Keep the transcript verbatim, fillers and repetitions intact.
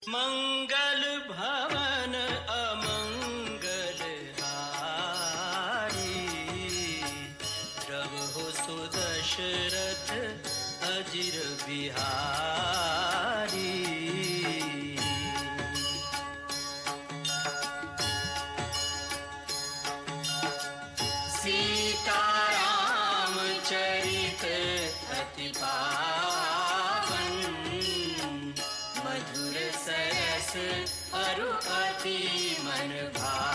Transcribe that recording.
मंगल भवन अमंगल हारी, प्रभु सुदशरथ अजिर बिहारी। सीताराम चरित अति पावन, मधुर सरस अरु अति मन भावन।